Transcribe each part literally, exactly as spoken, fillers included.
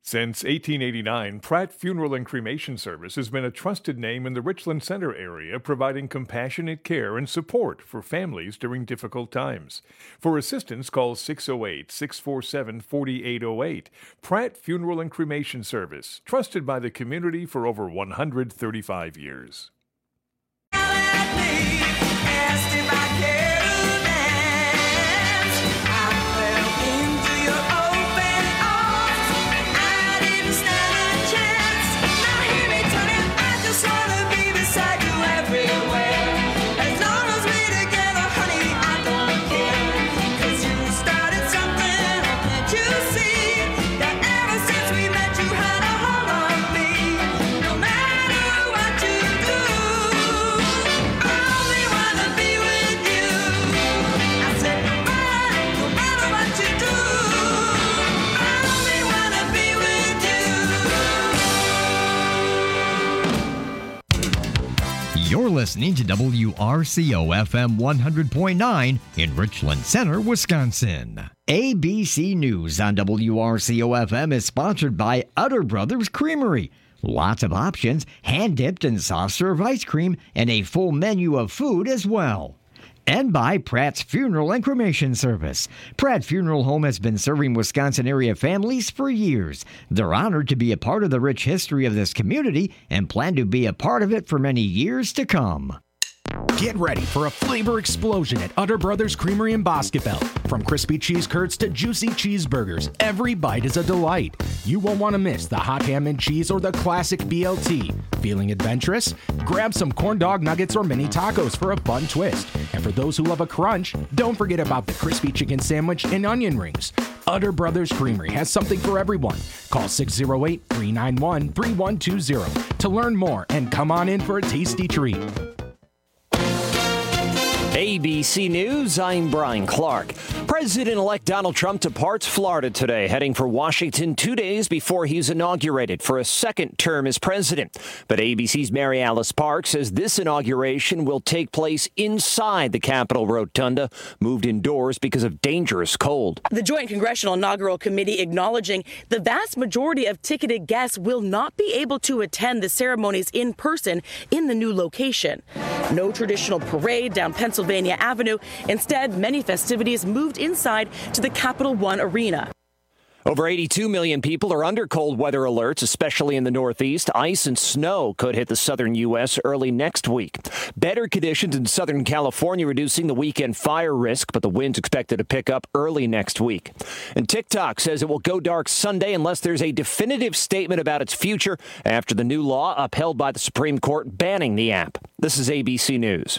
Since eighteen eighty-nine, Pratt Funeral and Cremation Service has been a trusted name in the Richland Center area, providing compassionate care and support for families during difficult times. For assistance, call six oh eight, six four seven, four eight oh eight. Pratt Funeral and Cremation Service, trusted by the community for over one hundred thirty-five years. You're listening to W R C O F M one hundred point nine in Richland Center, Wisconsin. A B C News on W R C O F M is sponsored by Utter Brothers Creamery. Lots of options, hand-dipped and soft-serve ice cream, and a full menu of food as well. And by Pratt's Funeral and Cremation Service. Pratt Funeral Home has been serving Wisconsin area families for years. They're honored to be a part of the rich history of this community and plan to be a part of it for many years to come. Get ready for a flavor explosion at Utter Brothers Creamery in Boscobel. From crispy cheese curds to juicy cheeseburgers, every bite is a delight. You won't want to miss the hot ham and cheese or the classic B L T. Feeling adventurous? Grab some corn dog nuggets or mini tacos for a fun twist. And for those who love a crunch, don't forget about the crispy chicken sandwich and onion rings. Utter Brothers Creamery has something for everyone. Call six oh eight, three nine one, three one two zero to learn more and come on in for a tasty treat. A B C News, I'm Brian Clark. President-elect Donald Trump departs Florida today, heading for Washington two days before he's inaugurated for a second term as president. But A B C's Mary Alice Park says this inauguration will take place inside the Capitol Rotunda, moved indoors because of dangerous cold. The Joint Congressional Inaugural Committee acknowledging the vast majority of ticketed guests will not be able to attend the ceremonies in person in the new location. No traditional parade down Pennsylvania Avenue. Instead, many festivities moved inside to the Capital One Arena. Over eighty-two million people are under cold weather alerts, especially in the Northeast. Ice and snow could hit the southern U S early next week. Better conditions in Southern California, reducing the weekend fire risk, but the wind's expected to pick up early next week. And TikTok says it will go dark Sunday unless there's a definitive statement about its future after the new law upheld by the Supreme Court banning the app. This is A B C News.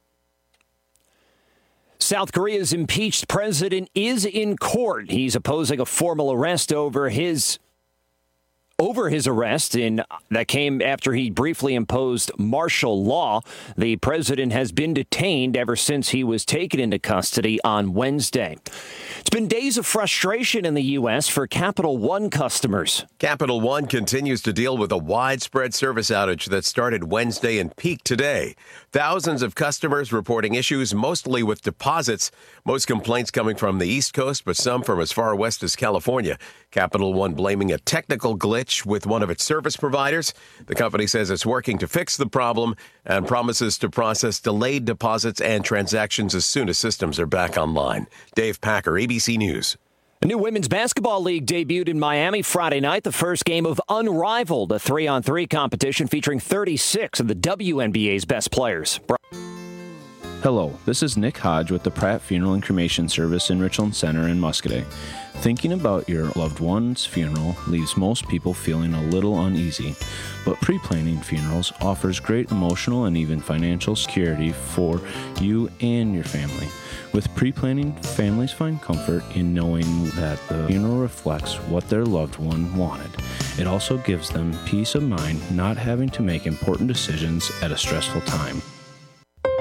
South Korea's impeached president is in court. He's opposing a formal arrest over his over his arrest in that came after he briefly imposed martial law. The president has been detained ever since he was taken into custody on Wednesday. It's been days of frustration in the U S for Capital One customers. Capital One continues to deal with a widespread service outage that started Wednesday and peaked today. Thousands of customers reporting issues, mostly with deposits. Most complaints coming from the East Coast, but some from as far west as California. Capital One blaming a technical glitch with one of its service providers. The company says it's working to fix the problem and promises to process delayed deposits and transactions as soon as systems are back online. Dave Packer, A B C News. A new women's basketball league debuted in Miami Friday night, the first game of Unrivaled, a three-on-three competition featuring thirty-six of the W N B A's best players. Hello, this is Nick Hodge with the Pratt Funeral and Cremation Service in Richland Center in Muscoda. Thinking about your loved one's funeral leaves most people feeling a little uneasy, but pre-planning funerals offers great emotional and even financial security for you and your family. With pre-planning, families find comfort in knowing that the funeral reflects what their loved one wanted. It also gives them peace of mind not having to make important decisions at a stressful time.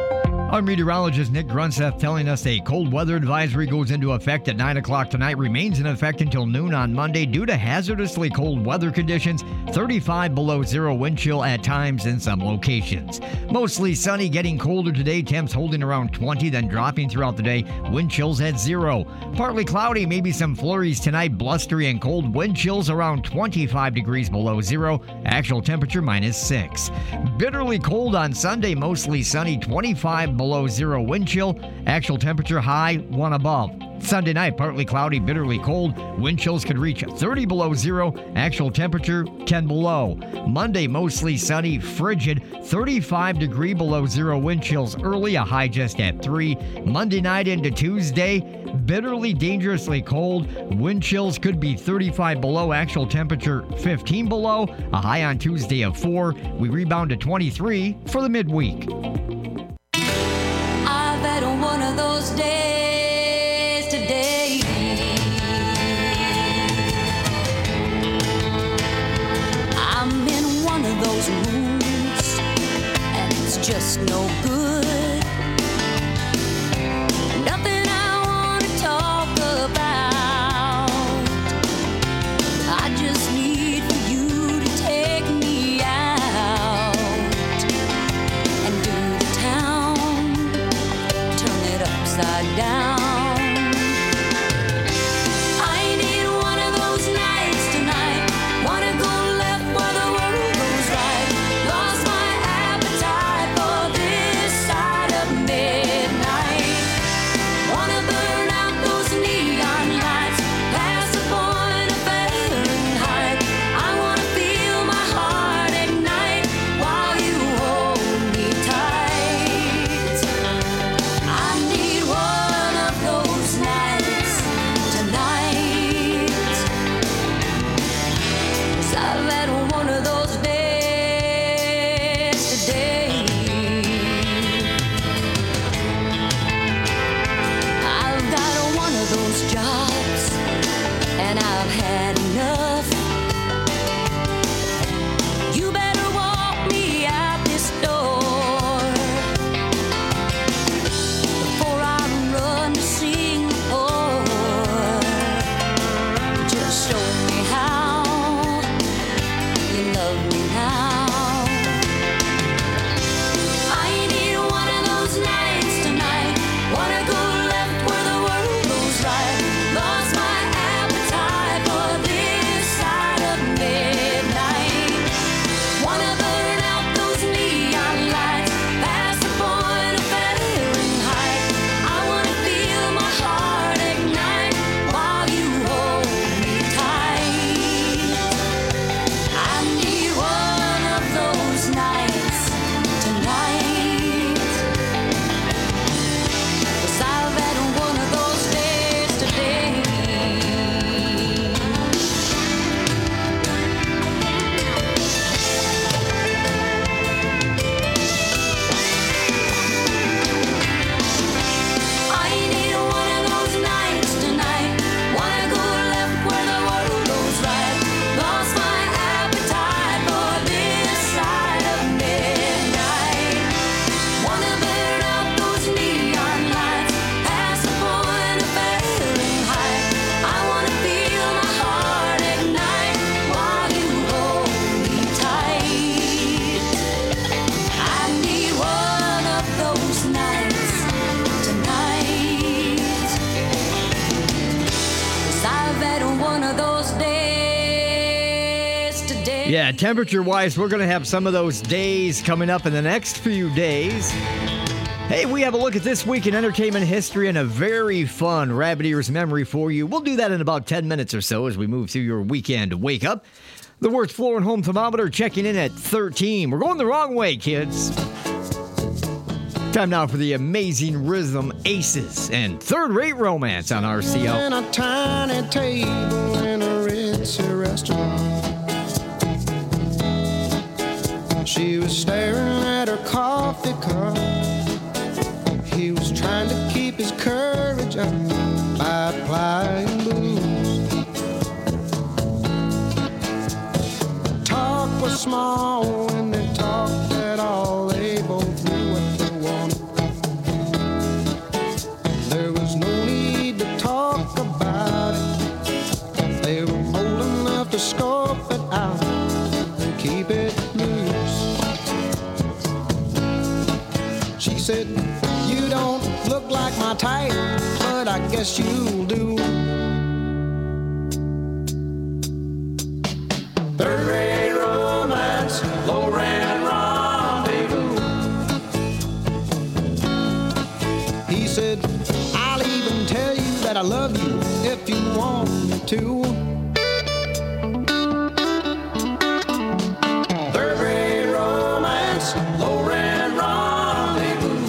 Our meteorologist Nick Grunseth telling us a cold weather advisory goes into effect at nine o'clock tonight, remains in effect until noon on Monday due to hazardously cold weather conditions, thirty-five below zero wind chill at times in some locations. Mostly sunny, getting colder today, temps holding around twenty, then dropping throughout the day, wind chills at zero. Partly cloudy, maybe some flurries tonight, blustery and cold, wind chills around twenty-five degrees below zero, actual temperature minus six. Bitterly cold on Sunday, mostly sunny, twenty-five below zero wind chill, actual temperature high, one above. Sunday night, partly cloudy, bitterly cold, wind chills could reach thirty below zero, actual temperature ten below. Monday, mostly sunny, frigid, thirty-five degree below zero wind chills early, a high just at three. Monday night into Tuesday, bitterly dangerously cold, wind chills could be thirty-five below, actual temperature fifteen below, a high on Tuesday of four. We rebound to twenty-three for the midweek. I've had one of those days today. I'm in one of those moods, and it's just no good. Nothing I want to talk about. I just need for you to take me out and do the town, turn it upside down. I need one of those nights tonight. Wanna go left where the world goes right. Lost my appetite for this side of midnight. Wanna burn out those neon lights, past the point of Fahrenheit. I wanna feel my heart ignite while you hold me tight. I need one of those nights tonight. 'Cause I've had one of those days today. I've got one of those jobs, and I've had enough. You better walk me out this door before I run to Singapore. Just show me how you love me now. I need one of those nights tonight. Wanna go left where the world goes right. Lost my appetite for this side of midnight. Wanna burn out those neon lights, past the point of Fahrenheit. I wanna feel my heart ignite while you hold me tight. I need one of those nights tonight. 'Cause I've had one of those days today. I need one of those nights tonight. Wanna go left where the world goes right. Lost my appetite for this side of midnight. Wanna burn out those neon lights, past the point of Fahrenheit. I wanna feel my heart ignite while you hold me tight. I need one of those nights tonight. 'Cause I've had one of those days today. Yeah, temperature-wise, we're going to have some of those days coming up in the next few days. Hey, we have a look at this week in entertainment history and a very fun Rabbit Ears memory for you. We'll do that in about ten minutes or so as we move through your weekend wake up. The worst floor and home thermometer checking in at thirteen. We're going the wrong way, kids. Time now for the amazing rhythm Aces and Third Rate Romance on R C O. And a tiny table in a ritzy restaurant. She was staring at her coffee cup. He was trying to keep his courage up by applying booze. Talk was small when they talked at all. They both knew what they wanted. to scope it out and keep it loose. She said, you don't look like my type, but I guess you'll do. Third-rate romance, low-rent rendezvous. He said, I'll even tell you that I love you if you want me to. Third-rate romance, low-rent rendezvous.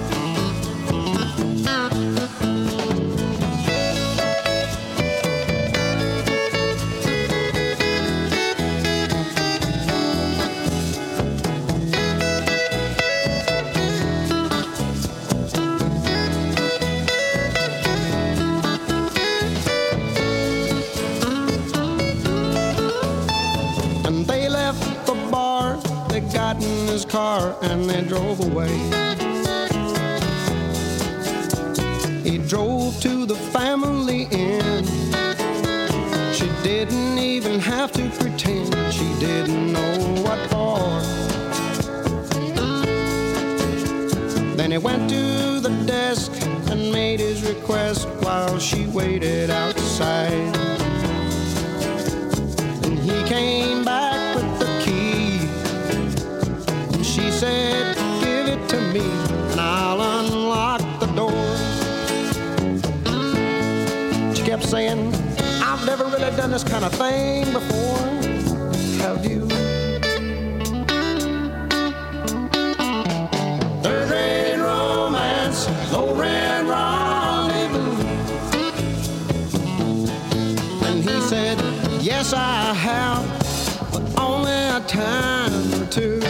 And they left the bar, they got in his car and they drove away. He drove to the family inn. She didn't even have to pretend she didn't know what for. Then he went to the desk and made his request while she waited outside. And he came back with the key. And she said, give it to me and I'll unlock the door. She kept saying, I've never really done this kind of thing before. Have you? Third-rate romance, low-rent rendezvous. And he said, yes, I have, but only a time or two.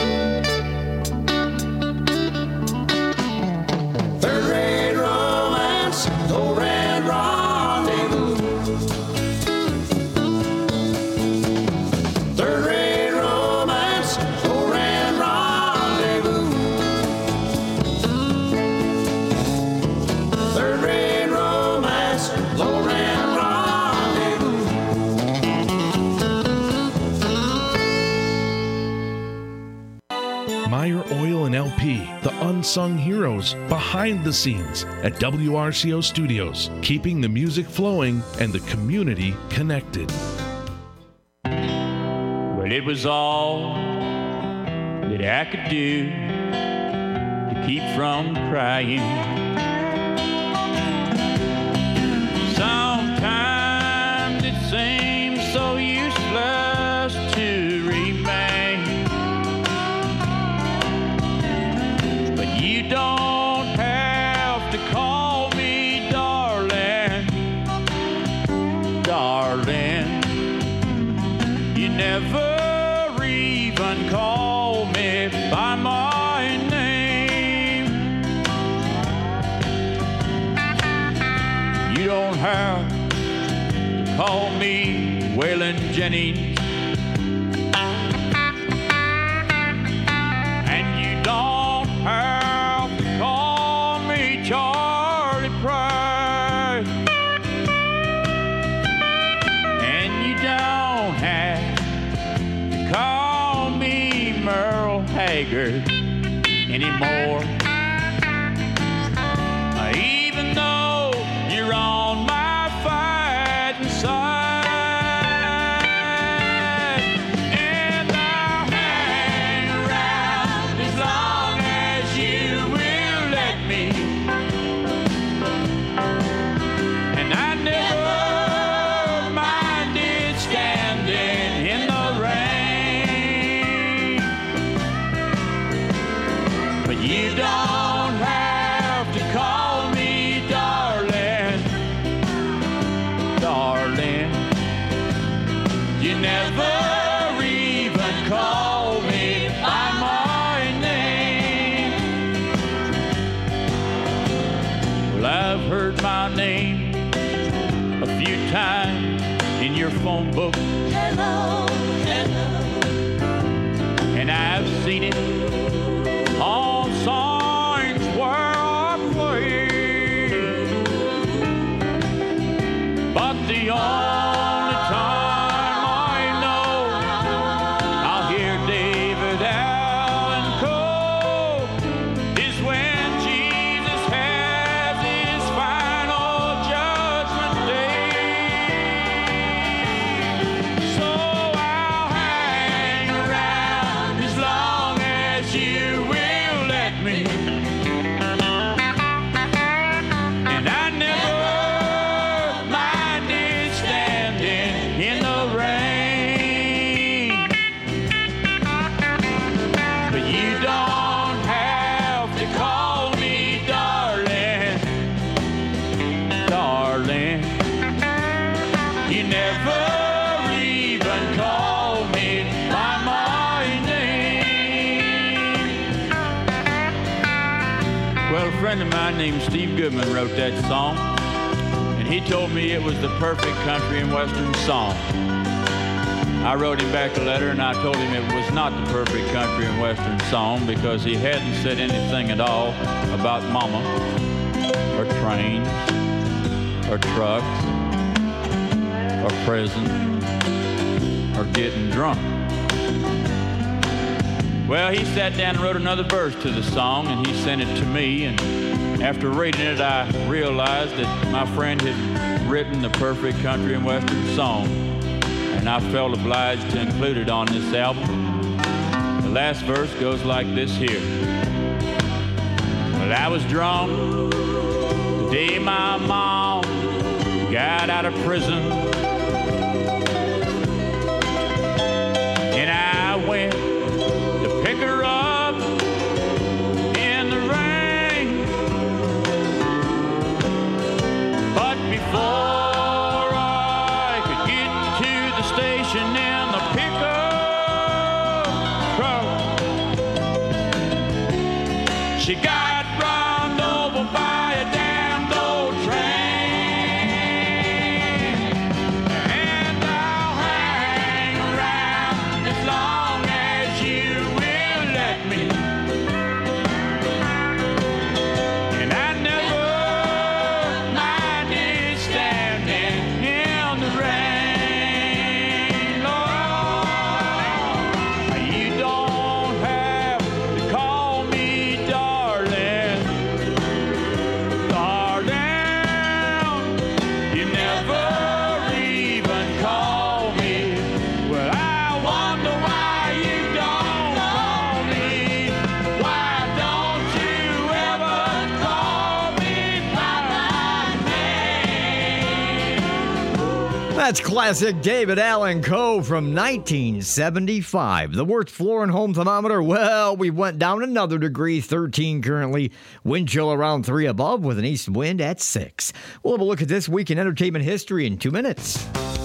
Third-rate romance, low-rent rendezvous. Third-rate romance, low-rent rendezvous. Third-rate romance, low-rent rendezvous. Meyer Oil and L P, the unsung heroes behind the scenes at W R C O Studios, keeping the music flowing and the community connected. Well, it was all that I could do to keep from crying. Sometimes it seems so useless to remain, but you don't have to call me darling, darling. You never even call me by my name. You don't have to call me Waylon Jennings, and you don't have to call me Charlie Pride, and you don't have to call me Merle Haggard anymore. Uh, Even though you're on my fighting side, and I'll hang around as long as you will let me. And I never minded standing in the rain, but you don't have to call me darling, darling. You never even call me by my name. Well, I've heard my name a few times in your phone book. Hello, hello. And I've seen it on signs where I play. But the only time I friend of mine named Steve Goodman wrote that song, and he told me it was the perfect country and western song. I wrote him back a letter, and I told him it was not the perfect country and western song because he hadn't said anything at all about mama, or trains, or trucks, or prison, or getting drunk. Well, he sat down and wrote another verse to the song, and he sent it to me, and after reading it, I realized that my friend had written the perfect country and western song, and I felt obliged to include it on this album. The last verse goes like this here. Well, I was drunk the day my mom got out of prison, and I went to pick her up in the rain. But before I could get to the station in the pickup truck, she got run over by a damned old train. And I'll hang around as long as you will let me. And I never minded standing in the rain, Lord. You don't have to call me darling, darling. You never even call me. Well, I wonder why you don't call me. Why don't you ever call me by my name? That's classic David Allan Coe from nineteen seventy-five. The worst floor and home thermometer, well, we went down another degree, thirteen currently. Wind chill around three above with an east wind at six. We'll have a look at this week in entertainment history in two minutes.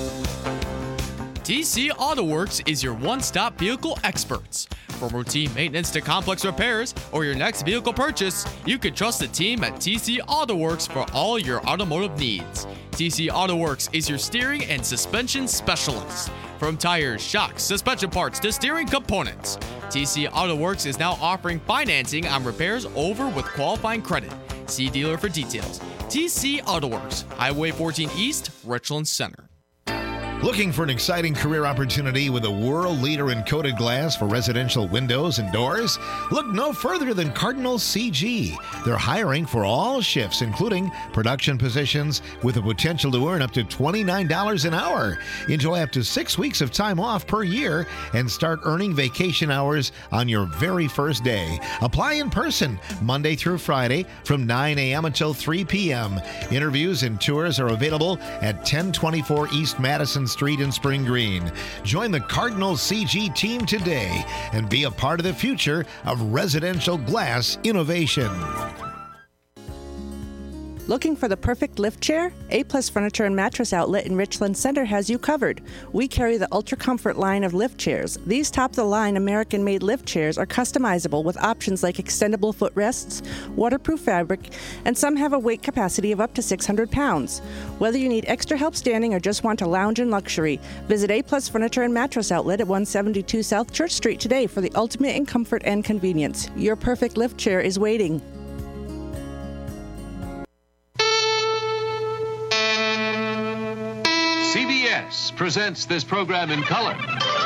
T C Auto Works is your one-stop vehicle experts. From routine maintenance to complex repairs or your next vehicle purchase, you can trust the team at T C Auto Works for all your automotive needs. T C Auto Works is your steering and suspension specialist. From tires, shocks, suspension parts to steering components, T C Auto Works is now offering financing on repairs over with qualifying credit. See dealer for details. T C Auto Works, Highway fourteen East, Richland Center. Looking for an exciting career opportunity with a world leader in coated glass for residential windows and doors? Look no further than Cardinal C G. They're hiring for all shifts, including production positions, with the potential to earn up to twenty-nine dollars an hour. Enjoy up to six weeks of time off per year and start earning vacation hours on your very first day. Apply in person Monday through Friday from nine a.m. until three p.m. Interviews and tours are available at ten twenty-four East Madison Street in Spring Green. Join the Cardinal C G team today and be a part of the future of residential glass innovation. Looking for the perfect lift chair? A-Plus Furniture and Mattress Outlet in Richland Center has you covered. We carry the Ultra Comfort line of lift chairs. These top-of-the-line American-made lift chairs are customizable with options like extendable footrests, waterproof fabric, and some have a weight capacity of up to six hundred pounds. Whether you need extra help standing or just want to lounge in luxury, visit A-Plus Furniture and Mattress Outlet at one seventy-two South Church Street today for the ultimate in comfort and convenience. Your perfect lift chair is waiting. C B S presents this program in color.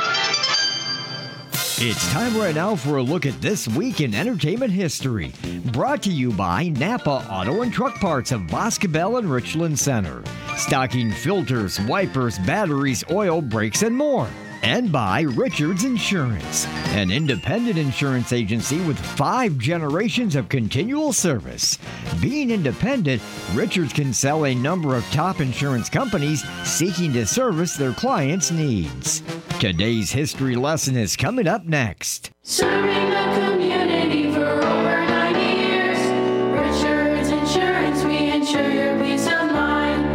It's time right now for a look at This Week in Entertainment History. Brought to you by Napa Auto and Truck Parts of Boscobel and Richland Center. Stocking filters, wipers, batteries, oil, brakes, and more. And by Richards Insurance, an independent insurance agency with five generations of continual service. Being independent, Richards can sell a number of top insurance companies seeking to service their clients' needs. Today's history lesson is coming up next. Serving the community for over ninety years. Richards Insurance, we insure your peace of mind.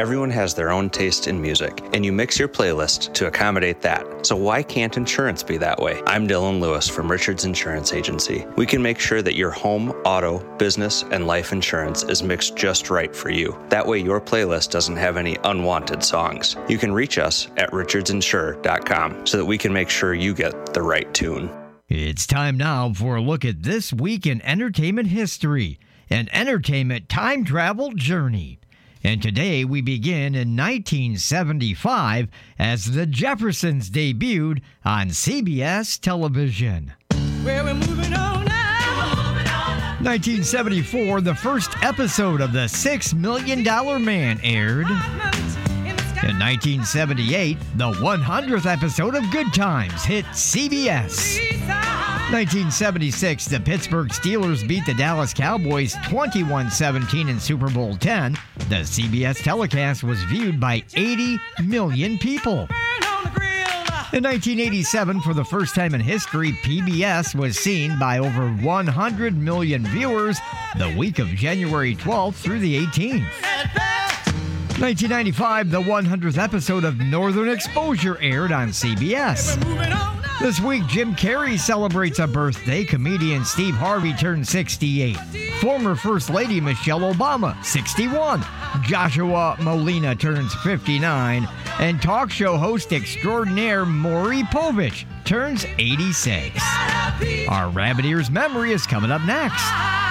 Everyone has their own taste in music, and you mix your playlist to accommodate that. So why can't insurance be that way? I'm Dylan Lewis from Richards Insurance Agency. We can make sure that your home, auto, business, and life insurance is mixed just right for you. That way your playlist doesn't have any unwanted songs. You can reach us at richards insure dot com so that we can make sure you get the right tune. It's time now for a look at this week in entertainment history, an entertainment time travel journey. And today we begin in nineteen seventy-five as the Jeffersons debuted on C B S television. Where we're moving on now. nineteen seventy-four, the first episode of The Six Million Dollar Man aired. In nineteen seventy-eight, the one hundredth episode of Good Times hit C B S. nineteen seventy-six, the Pittsburgh Steelers beat the Dallas Cowboys twenty-one seventeen in Super Bowl ten. The C B S telecast was viewed by eighty million people. In nineteen eighty-seven, for the first time in history, P B S was seen by over one hundred million viewers the week of January twelfth through the eighteenth. nineteen ninety-five, the one hundredth episode of Northern Exposure aired on C B S. This week, Jim Carrey celebrates a birthday. Comedian Steve Harvey turned sixty-eight. Former First Lady Michelle Obama, sixty-one. Joshua Molina turns fifty-nine. And talk show host extraordinaire Maury Povich turns eighty-six. Our Rabbit Ears memory is coming up next.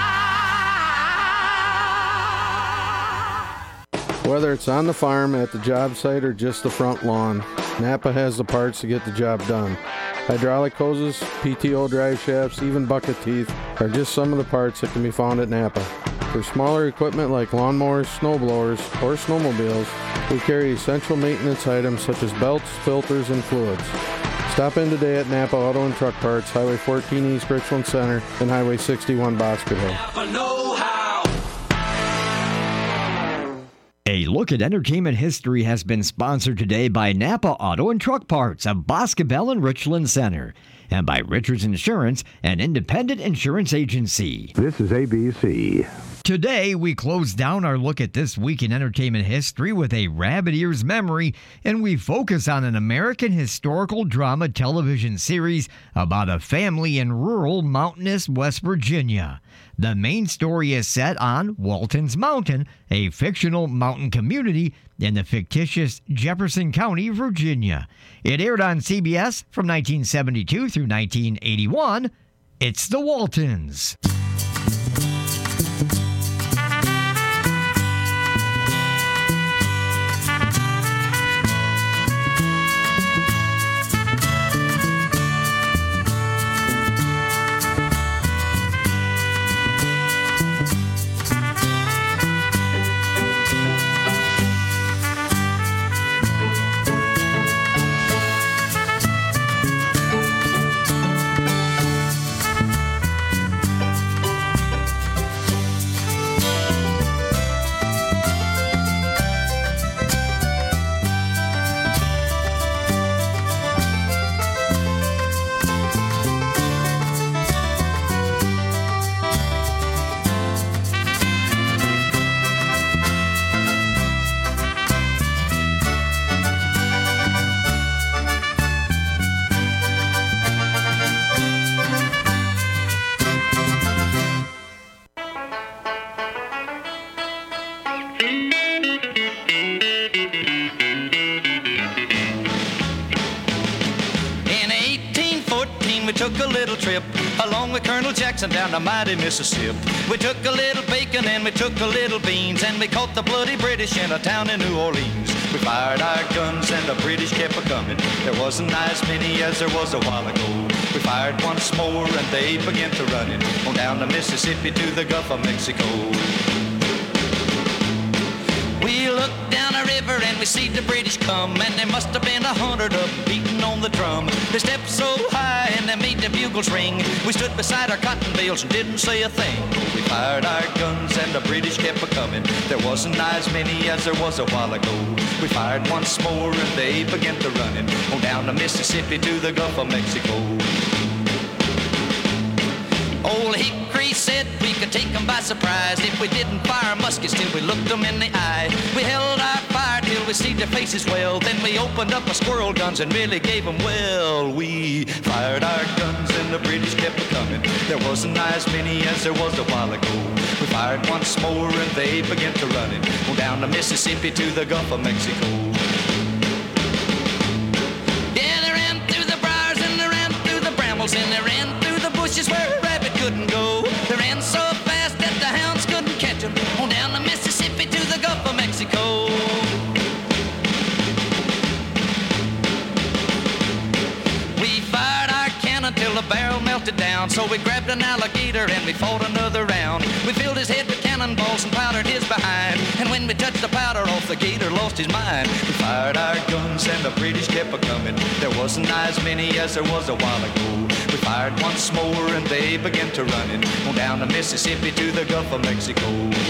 Whether it's on the farm, at the job site, or just the front lawn, Napa has the parts to get the job done. Hydraulic hoses, P T O drive shafts, even bucket teeth are just some of the parts that can be found at Napa. For smaller equipment like lawnmowers, snowblowers, or snowmobiles, we carry essential maintenance items such as belts, filters, and fluids. Stop in today at Napa Auto and Truck Parts, Highway fourteen East Richland Center, and Highway sixty-one Bosqueville. A look at entertainment history has been sponsored today by Napa Auto and Truck Parts of Boscobel and Richland Center, and by Richards Insurance, an independent insurance agency. This is A B C. Today, we close down our look at this week in entertainment history with a Rabbit Ears memory, and we focus on an American historical drama television series about a family in rural, mountainous West Virginia. The main story is set on Walton's Mountain, a fictional mountain community in the fictitious Jefferson County, Virginia. It aired on C B S from nineteen seventy-two through nineteen eighty-one. It's The Waltons. Down the mighty Mississippi. We took a little bacon and we took a little beans, and we caught the bloody British in a town in New Orleans. We fired our guns and the British kept a-coming. There wasn't as many as there was a while ago. We fired once more and they began to running on down the Mississippi to the Gulf of Mexico. We looked down a river and we see the British come, and there must have been a hundred of them beating on the drum. They stepped so high and they made the bugles ring. We stood beside our cotton bales and didn't say a thing. We fired our guns and the British kept a-coming. There wasn't as many as there was a while ago. We fired once more and they began to running on down the Mississippi to the Gulf of Mexico. Old Hickory said we could take them by surprise if we didn't fire muskets till we looked them in the eye. We held our fire till we see their faces well. Then we opened up our squirrel guns and really gave them well. We fired our guns and the British kept coming. There wasn't as many as there was a while ago. We fired once more and they began to run it. On down the Mississippi to the Gulf of Mexico. Yeah, they ran through the briars and they ran through the brambles and they ran through the bushes where a rabbit couldn't go. They ran so fast that the hounds couldn't catch them. On down the Mississippi to the Gulf of Mexico. We fired our cannon till the barrel melted down. So we grabbed an alligator and we fought another round. We filled his head with cannonballs and powdered his behind. And when we touched the powder off, the gator lost his mind. We fired our guns and the British kept a-coming. There wasn't as many as there was a while ago. We fired once more and they began to run it. On down the Mississippi to the Gulf of Mexico.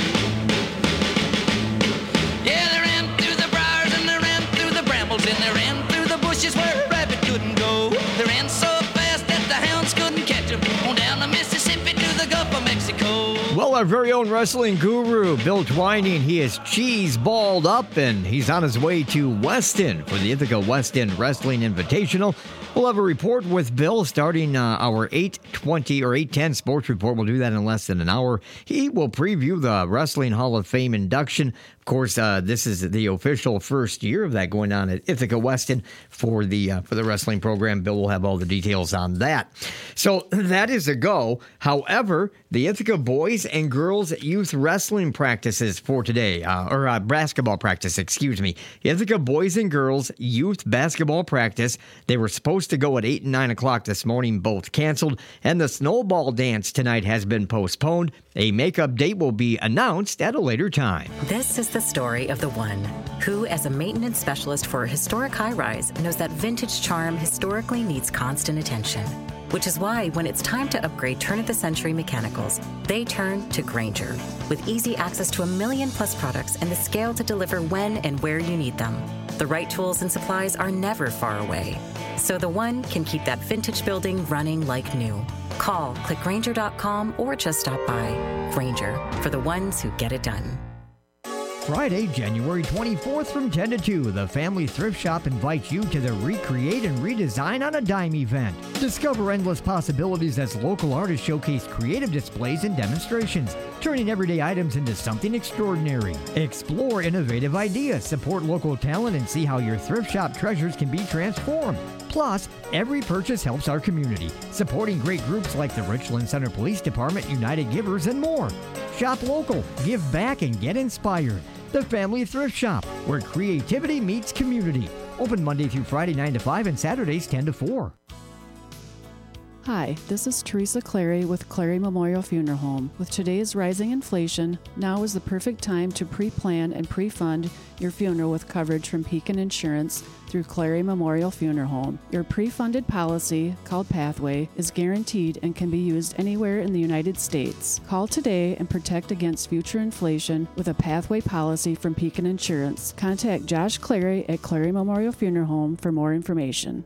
Yeah, they ran through the briars and they ran through the brambles and they ran through the bushes where a rabbit couldn't go. They ran so fast that the hounds couldn't catch them. On down the Mississippi to the Gulf of Mexico. Well, our very own wrestling guru, Bill Twining, he is cheese balled up, and he's on his way to Weston for the Ithaca West End Wrestling Invitational. We'll have a report with Bill starting uh, our eight twenty or eight ten sports report. We'll do that in less than an hour. He will preview the Wrestling Hall of Fame induction. Of course, uh, this is the official first year of that going on at Ithaca Weston for the uh, for the wrestling program. Bill will have all the details on that. So that is a go. However, the Ithaca boys and girls youth wrestling practices for today, uh, or uh, basketball practice, excuse me. Ithaca boys and girls youth basketball practice. They were supposed to go at eight and nine o'clock this morning, both canceled, and the snowball dance tonight has been postponed. A makeup date will be announced at a later time. This is the story of the one who, as a maintenance specialist for a historic high-rise, knows that vintage charm historically needs constant attention. Which is why when it's time to upgrade turn-of-the-century mechanicals, they turn to Grainger. With easy access to a million plus products and the scale to deliver when and where you need them. The right tools and supplies are never far away. So the one can keep that vintage building running like new. Call, click Grainger dot com, or just stop by. Grainger, for the ones who get it done. Friday, January twenty-fourth from ten to two, the Family Thrift Shop invites you to the Recreate and Redesign on a Dime event. Discover endless possibilities as local artists showcase creative displays and demonstrations, turning everyday items into something extraordinary. Explore innovative ideas, support local talent, and see how your thrift shop treasures can be transformed. Plus, every purchase helps our community, supporting great groups like the Richland Center Police Department, United Givers, and more. Shop local, give back, and get inspired. The Family Thrift Shop, where creativity meets community. Open Monday through Friday, nine to five, and Saturdays, ten to four. Hi, this is Teresa Clary with Clary Memorial Funeral Home. With today's rising inflation, now is the perfect time to pre-plan and pre-fund your funeral with coverage from Pekin Insurance through Clary Memorial Funeral Home. Your pre-funded policy, called Pathway, is guaranteed and can be used anywhere in the United States. Call today and protect against future inflation with a Pathway policy from Pekin Insurance. Contact Josh Clary at Clary Memorial Funeral Home for more information.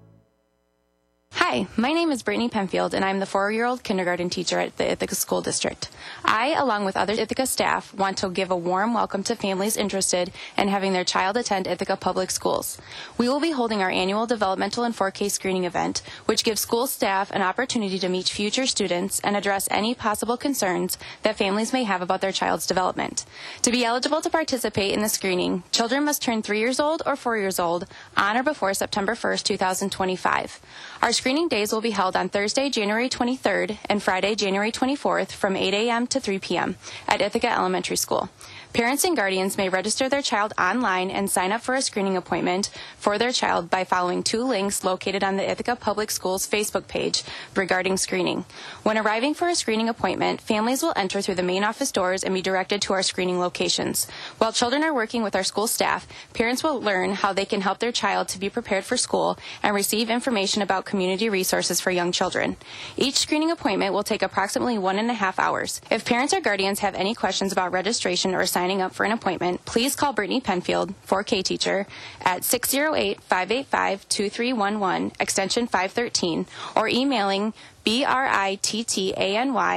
Hi, my name is Brittany Penfield, and I'm the four-year-old kindergarten teacher at the Ithaca School District. I, along with other Ithaca staff, want to give a warm welcome to families interested in having their child attend Ithaca Public Schools. We will be holding our annual developmental and four K screening event, which gives school staff an opportunity to meet future students and address any possible concerns that families may have about their child's development. To be eligible to participate in the screening, children must turn three years old or four years old on or before September first, two thousand twenty-five. Our screening days will be held on Thursday, January twenty-third and Friday, January twenty-fourth from eight a.m. to three p.m. at Ithaca Elementary School. Parents and guardians may register their child online and sign up for a screening appointment for their child by following two links located on the Ithaca Public Schools Facebook page regarding screening. When arriving for a screening appointment, families will enter through the main office doors and be directed to our screening locations. While children are working with our school staff, parents will learn how they can help their child to be prepared for school and receive information about community resources for young children. Each screening appointment will take approximately one and a half hours. If parents or guardians have any questions about registration or signing up for an appointment, please call Brittany Penfield, four K teacher, at six oh eight, five eight five, two three one one, extension five thirteen, or emailing B R I T T A N Y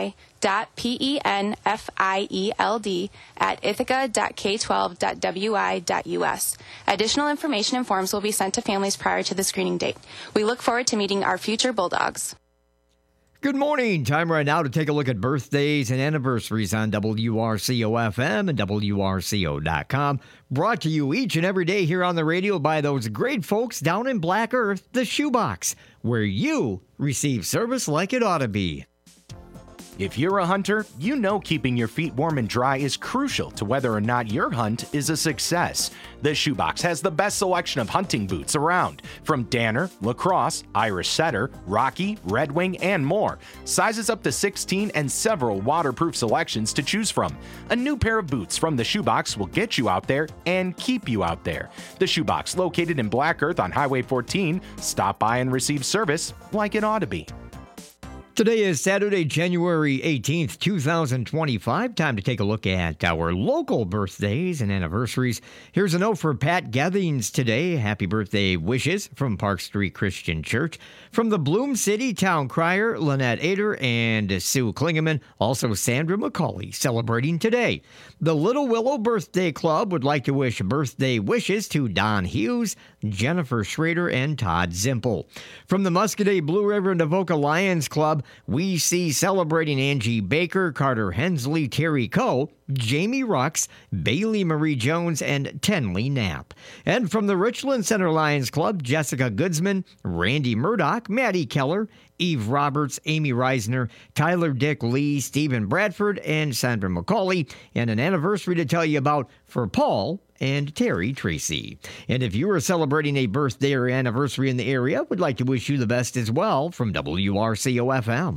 P-E-N-F-I-E-L-D at ithaca dot k twelve dot w i dot u s. Additional information and forms will be sent to families prior to the screening date. We look forward to meeting our future Bulldogs. Good morning. Time right now to take a look at birthdays and anniversaries on W R C O F M and W R C O dot com. Brought to you each and every day here on the radio by those great folks down in Black Earth, the Shoebox, where you receive service like it ought to be. If you're a hunter, you know keeping your feet warm and dry is crucial to whether or not your hunt is a success. The Shoebox has the best selection of hunting boots around, from Danner, Lacrosse, Irish Setter, Rocky, Red Wing, and more. Sizes up to sixteen and several waterproof selections to choose from. A new pair of boots from the Shoebox will get you out there and keep you out there. The Shoebox, located in Black Earth on Highway fourteen. Stop by and receive service like it ought to be. Today is Saturday, January eighteenth, two thousand twenty-five. Time to take a look at our local birthdays and anniversaries. Here's a note for Pat Gethings today. Happy birthday wishes from Park Street Christian Church. From the Bloom City Town Crier, Lynette Ader and Sue Klingeman. Also Sandra McCauley celebrating today. The Little Willow Birthday Club would like to wish birthday wishes to Don Hughes, Jennifer Schrader, and Todd Zimpel. From the Muscadet Blue River and Avoca Lions Club, we see celebrating Angie Baker, Carter Hensley, Terry Coe, Jamie Rux, Bailey Marie Jones, and Tenley Knapp. And from the Richland Center Lions Club, Jessica Goodsman, Randy Murdoch, Maddie Keller, Eve Roberts, Amy Reisner, Tyler Dick Lee, Stephen Bradford, and Sandra McCauley. And an anniversary to tell you about for Paul and Terry Tracy. And if you are celebrating a birthday or anniversary in the area, would like to wish you the best as well from W R C O F M.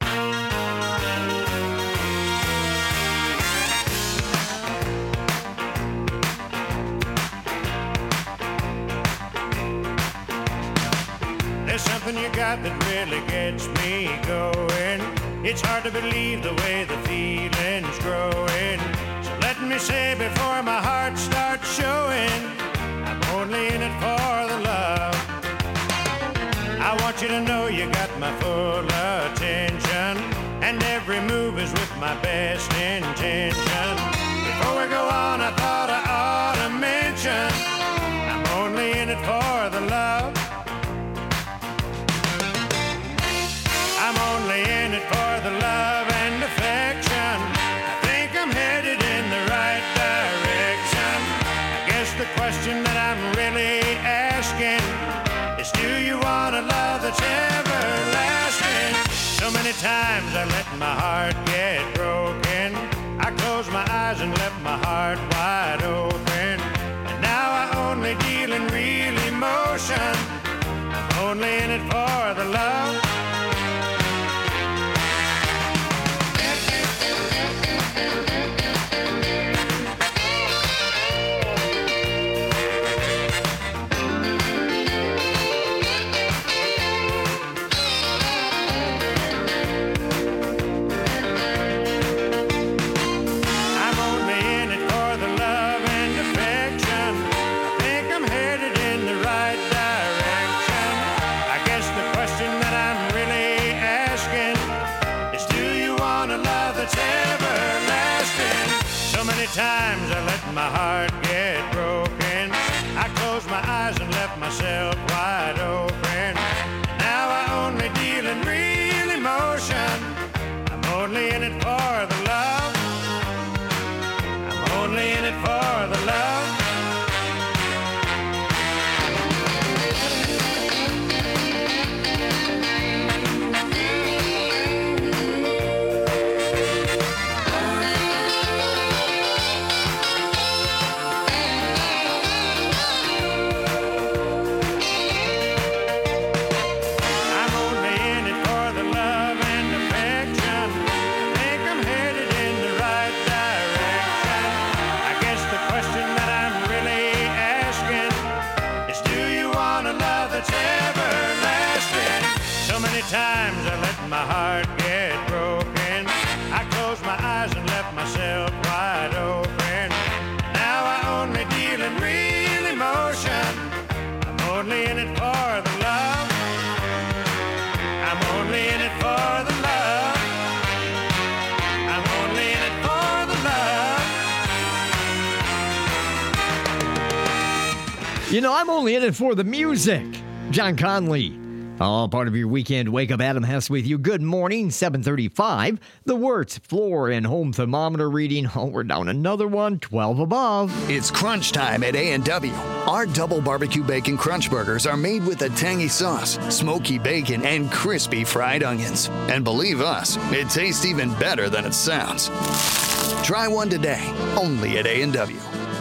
There's something you got that really gets me going. It's hard to believe the way the feeling's growing. So let me say before my heart starts showing, I'm only in it for the love. I want you to know you got my full attention, and every move is with my best intention. Before we go on, I thought I ought to mention, I'm only in it for the love. I'm only in it for the love and affection. I think I'm headed in the right direction. I guess the question that I'm really asking is, do you want a love that's everlasting? So many times I let my heart get broken. I closed my eyes and left my heart wide open. And now I only deal in real emotion. I'm only in it for the love. Times I let my heart get broken. I closed my eyes and left myself wide open. Now I only deal in real emotion. I'm only in it for the love. I'm only in it for the love. Times I let my heart get broken. I closed my eyes and left myself wide open. Now I only deal in real emotion. I'm only in it for the love. I'm only in it for the love. You know, I'm only in it for the music. John Conley. All part of your weekend wake up. Adam Hess with you. Good morning, seven thirty-five. The Wirtz floor and home thermometer reading. Oh, we're down another one, twelve above. It's crunch time at A and W. Our double barbecue bacon crunch burgers are made with a tangy sauce, smoky bacon, and crispy fried onions. And believe us, it tastes even better than it sounds. Try one today, only at A and W.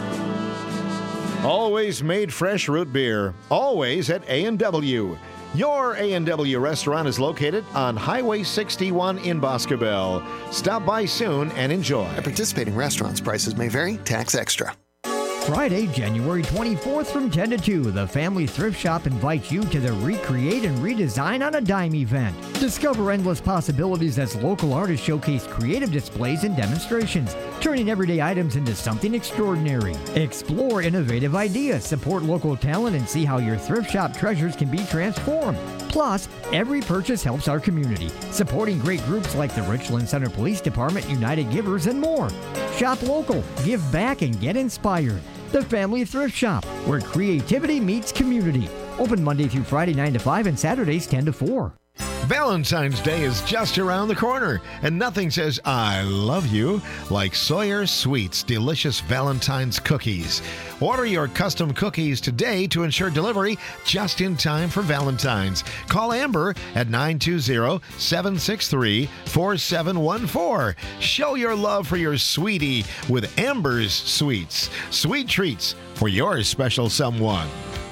Always made fresh root beer, always at A and W. Your A and W restaurant is located on Highway sixty-one in Boscobel. Stop by soon and enjoy. At participating restaurants, prices may vary, tax extra. Friday, January twenty-fourth from ten to two, the Family Thrift Shop invites you to the Recreate and Redesign on a Dime event. Discover endless possibilities as local artists showcase creative displays and demonstrations, turning everyday items into something extraordinary. Explore innovative ideas, support local talent, and see how your thrift shop treasures can be transformed. Plus, every purchase helps our community, supporting great groups like the Richland Center Police Department, United Givers, and more. Shop local, give back, and get inspired. The Family Thrift Shop, where creativity meets community. Open Monday through Friday, nine to five, and Saturdays, ten to four. Valentine's Day is just around the corner, and nothing says I love you like Sawyer Sweets Delicious Valentine's Cookies. Order your custom cookies today to ensure delivery just in time for Valentine's. Call Amber at nine two zero, seven six three, four seven one four. Show your love for your sweetie with Amber's Sweets. Sweet treats for your special someone.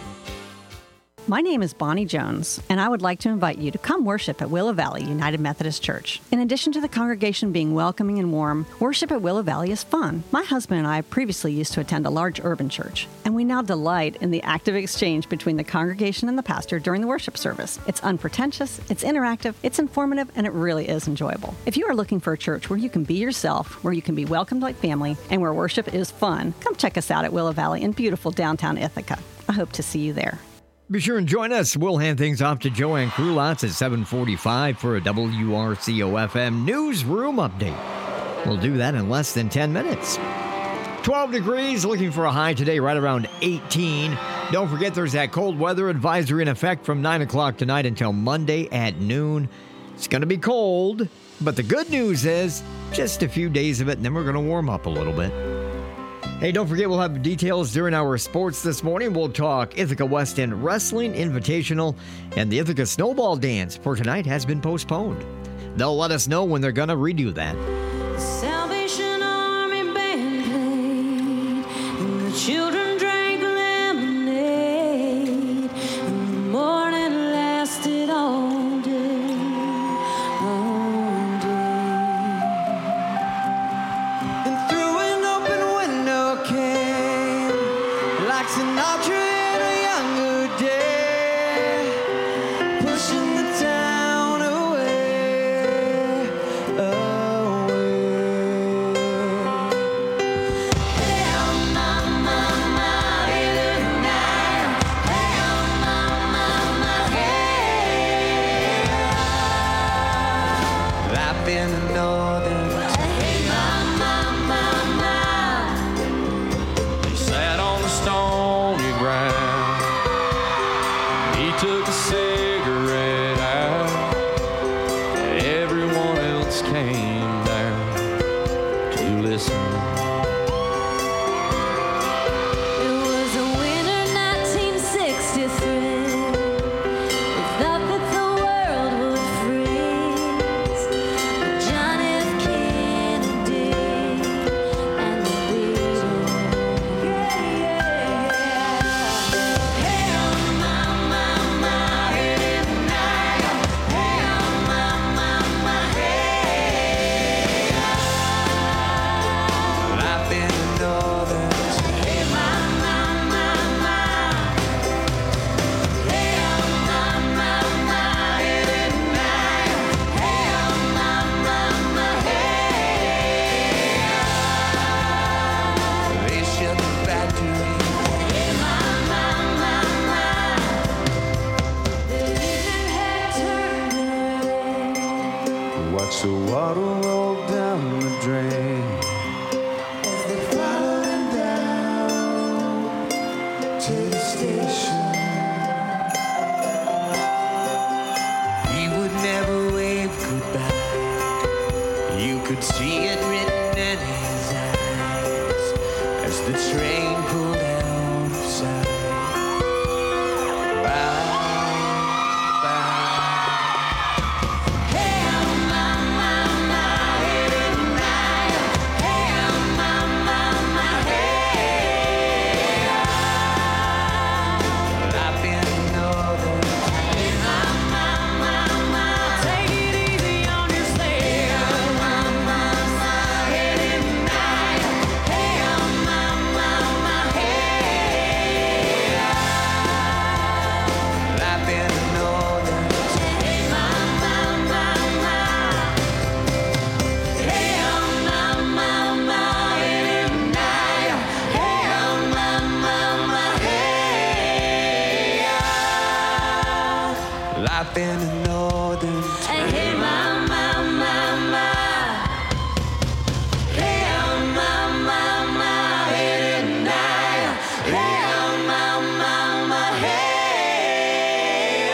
My name is Bonnie Jones, and I would like to invite you to come worship at Willow Valley United Methodist Church. In addition to the congregation being welcoming and warm, worship at Willow Valley is fun. My husband and I previously used to attend a large urban church, and we now delight in the active exchange between the congregation and the pastor during the worship service. It's unpretentious, it's interactive, it's informative, and it really is enjoyable. If you are looking for a church where you can be yourself, where you can be welcomed like family, and where worship is fun, come check us out at Willow Valley in beautiful downtown Ithaca. I hope to see you there. Be sure and join us. We'll hand things off to Joanne Krulotz at seven forty-five for a W R C O F M newsroom update. We'll do that in less than ten minutes. twelve degrees, looking for a high today right around eighteen. Don't forget there's that cold weather advisory in effect from nine o'clock tonight until Monday at noon. It's going to be cold, but the good news is just a few days of it, and then we're going to warm up a little bit. Hey, don't forget we'll have details during our sports this morning. We'll talk Ithaca West End Wrestling Invitational, and the Ithaca Snowball Dance for tonight has been postponed. They'll let us know when they're going to redo that. Salvation Army band played, and the children drank lemonade, and the morning lasted all day, all day. And through an open window came, like Sinatra in a younger day, pushing the town away, away. Hey, oh, mama, mama, hey, little night. Hey, oh, mama, mama, hey. I've been to northern. Hey, mama, mama. He sat on the stony ground. He took a cigarette out. Everyone else came down to listen. It was a winter nineteen sixty-three. We thought that the world would freeze. But John F. Kennedy and the Beatles. Yeah, yeah, yeah. Hey, oh, mama, mama, hey, little night. Hey, oh, mama, mama, hey. I've been to northern. Hey, mama, mama. Hey, oh, mama, mama, hey, little night. Hey, oh, mama, mama, hey. They shut the factory. Hey, mama, mama. The evening had turned gray. Watch the water roll down the drain. As they followed him down to the station. could see it written in his eyes as the train pulled out of sight. Bye. Life in the northern town. Hey, my, my, my, my. Hey, my, my, my, hey, tonight. Hey, my, my, my, hey.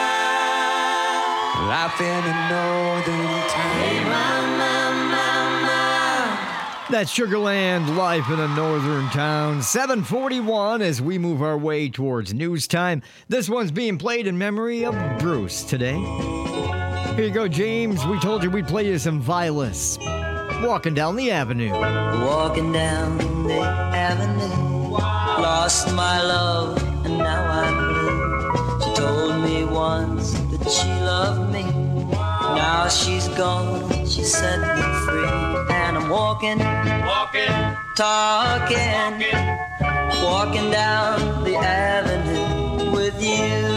Life in the northern town. Hey, my, my, my, my. That's Sugarland, Life in a Northern Town. seven forty-one as we move our way towards news time. This one's being played in memory of Bruce today. Here you go, James. We told you we'd play you some Vilas. Walking down the avenue. Walking down the avenue, lost my love and now I'm blue. She told me once that she loved me. Now she's gone, she set me free. And I'm walking, walking, talking, walking, walking down the avenue with you.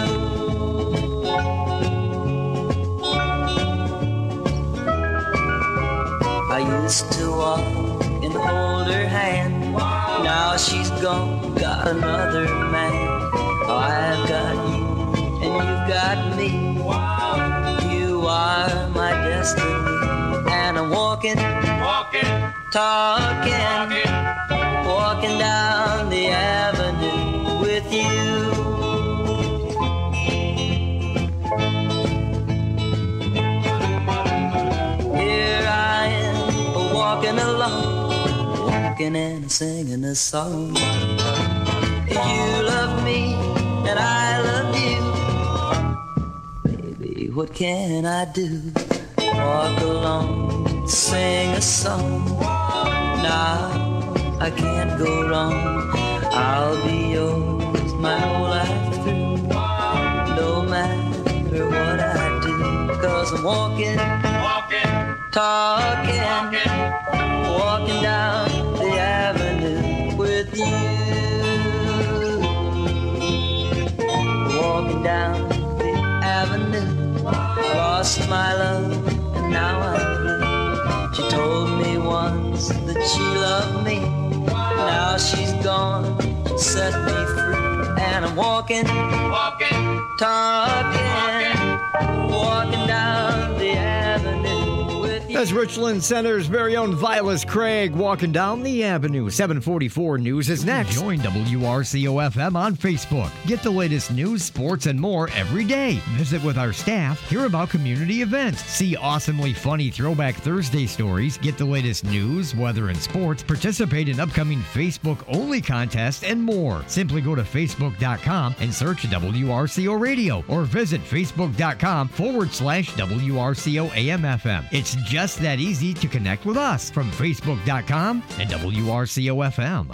I used to walk and hold her hand. Now she's gone, got another man. I've got you and you've got me. You are my destiny. And I'm walking, walking, talking, talking, walking down the avenue with you. Here I am, walking along, walking and singing a song. You love me and I love you. Baby, what can I do? Walk along, sing a song. Now I can't go wrong. I'll be yours my whole life through, no matter what I do. Cause I'm walking, walking, talking, talking, walking down the avenue with you. Walking down the avenue, lost my love. Now I'm blue. She told me once that she loved me. Now she's gone, she set me free. And I'm walking, walking, talking, walking, walking down the avenue with you. That's Richland Center's very own Vilas Craig walking down the avenue. seven forty-four News is next. Join W R C O F M on Facebook. Get the latest news, sports, and more every day. Visit with our staff. Hear about community events. See awesomely funny Throwback Thursday stories. Get the latest news, weather, and sports. Participate in upcoming Facebook-only contests and more. Simply go to Facebook dot com and search W R C O Radio or visit Facebook dot com forward slash W R C O A M F M. It's just that easy to connect with us from Facebook dot com and W R C O F M.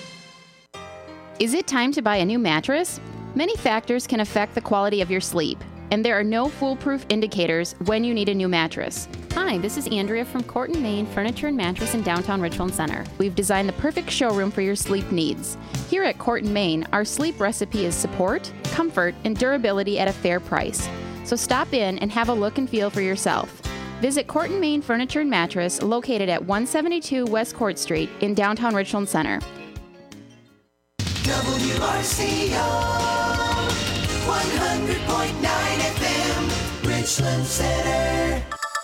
Is it time to buy a new mattress? Many factors can affect the quality of your sleep, and there are no foolproof indicators when you need a new mattress. Hi, this is Andrea from Court and Main Furniture and Mattress in downtown Richland Center. We've designed the perfect showroom for your sleep needs. Here at Court and Main, our sleep recipe is support, comfort, and durability at a fair price. So stop in and have a look and feel for yourself. Visit Court and Main Furniture and Mattress, located at one seventy-two West Court Street in downtown Richland Center. W R C O one hundred point nine F M, Richland Center.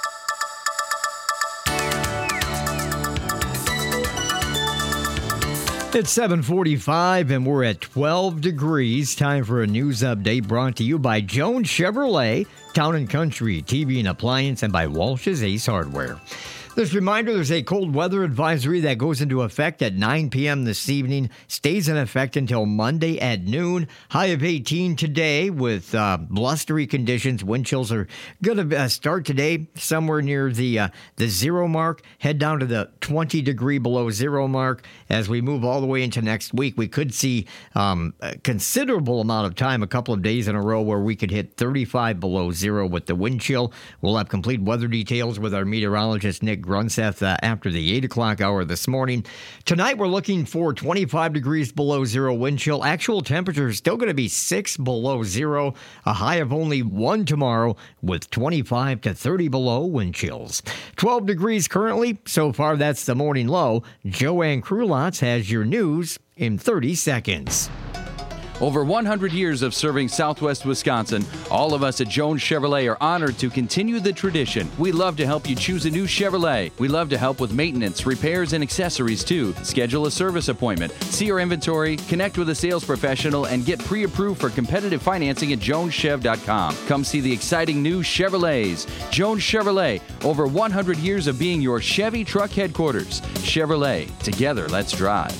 It's seven forty-five and we're at twelve degrees. Time for a news update brought to you by Jones Chevrolet, Town and Country, T V and Appliance, and by Walsh's Ace Hardware. This reminder, there's a cold weather advisory that goes into effect at nine p.m. this evening, stays in effect until Monday at noon. High of eighteen today with uh, blustery conditions. Wind chills are going to uh, start today somewhere near the uh, the zero mark, head down to the twenty degree below zero mark. As we move all the way into next week, we could see um, a considerable amount of time, a couple of days in a row, where we could hit thirty-five below zero with the wind chill. We'll have complete weather details with our meteorologist, Nick Grunseth, uh, after the eight o'clock hour this morning. Tonight, we're looking for twenty-five degrees below zero wind chill. Actual temperature is still going to be six below zero. A high of only one tomorrow with twenty-five to thirty below wind chills. twelve degrees currently. So far, that's the morning low. Joanne Krulotz has your news in thirty seconds. Over one hundred years of serving Southwest Wisconsin, all of us at Jones Chevrolet are honored to continue the tradition. We love to help you choose a new Chevrolet. We love to help with maintenance, repairs, and accessories too. Schedule a service appointment, see our inventory, connect with a sales professional, and get pre-approved for competitive financing at jones chev dot com. Come see the exciting new Chevrolets. Jones Chevrolet, over one hundred years of being your Chevy truck headquarters. Chevrolet, together let's drive.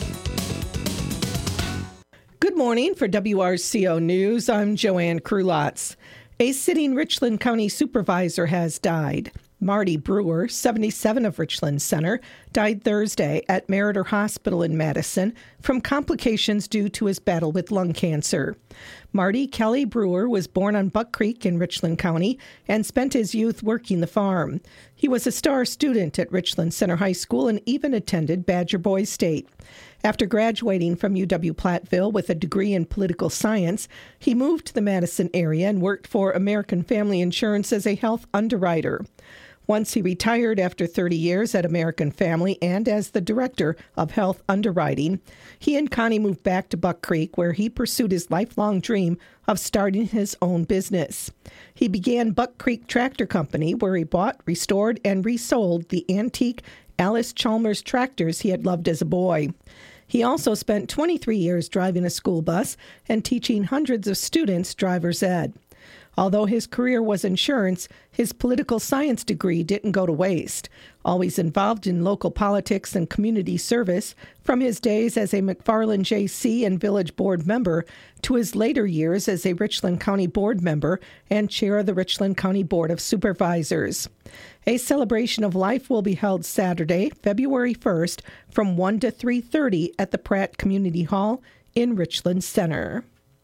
Good morning. For W R C O News, I'm Joanne Krulotz. A sitting Richland County supervisor has died. Marty Brewer, seventy-seven, of Richland Center, died Thursday at Meriter Hospital in Madison from complications due to his battle with lung cancer. Marty Kelly Brewer was born on Buck Creek in Richland County and spent his youth working the farm. He was a star student at Richland Center High School and even attended Badger Boys State. After graduating from U W-Platteville with a degree in political science, he moved to the Madison area and worked for American Family Insurance as a health underwriter. Once he retired after thirty years at American Family and as the director of health underwriting, he and Connie moved back to Buck Creek, where he pursued his lifelong dream of starting his own business. He began Buck Creek Tractor Company, where he bought, restored, and resold the antique Alice Chalmers tractors he had loved as a boy. He also spent twenty-three years driving a school bus and teaching hundreds of students driver's ed. Although his career was insurance, his political science degree didn't go to waste. Always involved in local politics and community service, from his days as a McFarland J C and village board member to his later years as a Richland County board member and chair of the Richland County Board of Supervisors. A celebration of life will be held Saturday, February first, from one to three thirty at the Pratt Community Hall in Richland Center.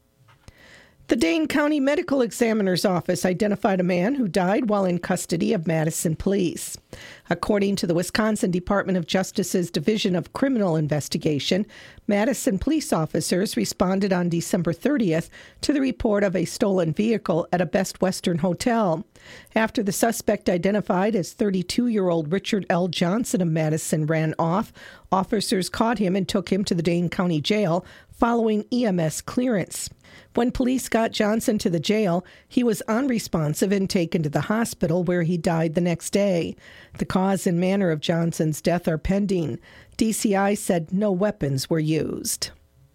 The Dane County Medical Examiner's Office identified a man who died while in custody of Madison police. According to the Wisconsin Department of Justice's Division of Criminal Investigation, Madison police officers responded on December thirtieth to the report of a stolen vehicle at a Best Western hotel. After the suspect, identified as thirty-two-year-old Richard L. Johnson of Madison, ran off, officers caught him and took him to the Dane County Jail following E M S clearance. When police got Johnson to the jail, he was unresponsive and taken to the hospital, where he died the next day. The cause and manner of Johnson's death are pending. D C I said no weapons were used.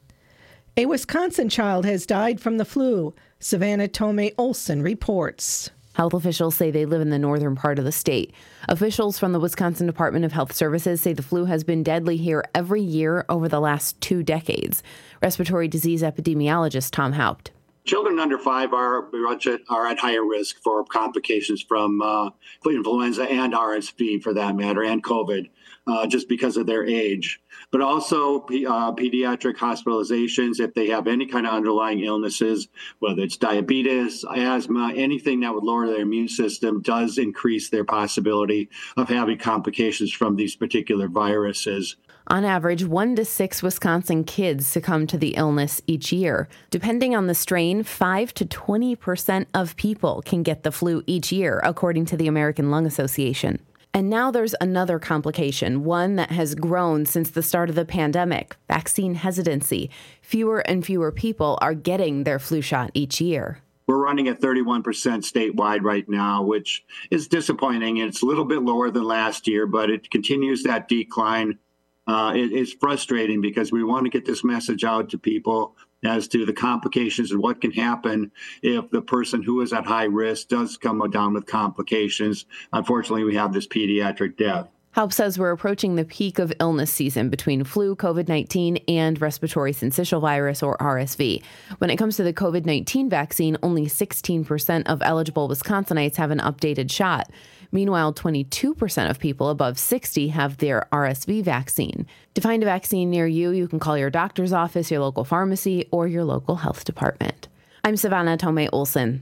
A Wisconsin child has died from the flu. Savannah Tomei Olson reports. Health officials say they live in the northern part of the state. Officials from the Wisconsin Department of Health Services say the flu has been deadly here every year over the last two decades. Respiratory disease epidemiologist Tom Haupt. Children under five are, are at higher risk for complications from uh, influenza and R S V, for that matter, and COVID, uh, just because of their age. But also uh, pediatric hospitalizations, if they have any kind of underlying illnesses, whether it's diabetes, asthma, anything that would lower their immune system, does increase their possibility of having complications from these particular viruses. On average, one to six Wisconsin kids succumb to the illness each year. Depending on the strain, five to twenty percent of people can get the flu each year, according to the American Lung Association. And now there's another complication, one that has grown since the start of the pandemic: vaccine hesitancy. Fewer and fewer people are getting their flu shot each year. We're running at thirty-one percent statewide right now, which is disappointing. It's a little bit lower than last year, but it continues that decline. Uh, it, it's frustrating because we want to get this message out to people as to the complications and what can happen if the person who is at high risk does come down with complications. Unfortunately, we have this pediatric death. HELP says we're approaching the peak of illness season between flu, COVID nineteen, and respiratory syncytial virus, or R S V. When it comes to the COVID nineteen vaccine, only sixteen percent of eligible Wisconsinites have an updated shot. Meanwhile, twenty-two percent of people above sixty have their R S V vaccine. To find a vaccine near you, you can call your doctor's office, your local pharmacy, or your local health department. I'm Savannah Tomei Olson.